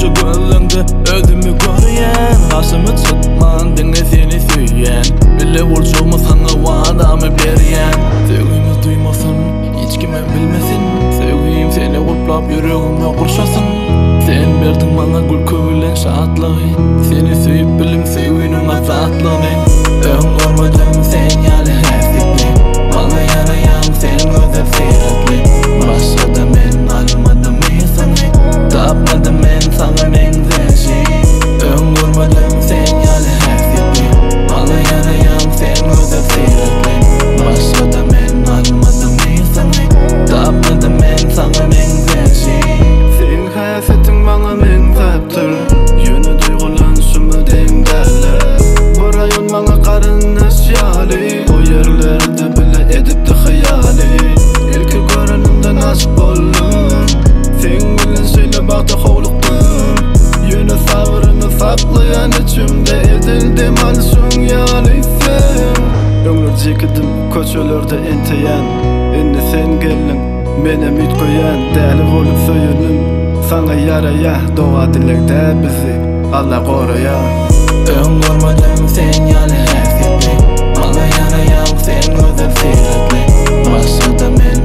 şu gözüňde özümi görýän, Haşymy çıkman diňe seni süýýän, bile bolşumy sana wadamy berýän. Sevgimi duymasyn, hiç kime bilmesin, sevgim seni gulplap yüreğime gurşasyn. Sen berdiň bana gülkü bilen şadlygy, seni süýüp bilim sevginiň azatlygyny. Öň görmedüm sen ýaly häsipli, bana ýaraýan sen gözüm seýretli. Başada men almadym esini, tapmadym men sana mengzeşi. Öň görmedüm sen ýaly häsipli, bana ýaraýan sen gözüm seýretli. Başada men almadym esini, tapmadym men sana mengzeşi. Sen häsitin bana mengzepdir, ýöne duygulanşymy deňdeler. Bu raýon bana garynys ýaly, o ýerlerde bile edipdi hyýaly. Ilki görenimde nasip boldum, sen bilen söýle bagda howlukdum. Ýöne sabrymy saklayan içimde edildim alşyň ýaly sen. Öňür çekidim köçelerde enteýän, indi sen geldiň mene ümit koýan. Däli bolup söýenim sana ýaraýa, doga dilekde bizi Allah goraýa. Öň görmedüm sen ýaly häsipli, bana ýaraýan sen gözüm seýretli. Başada men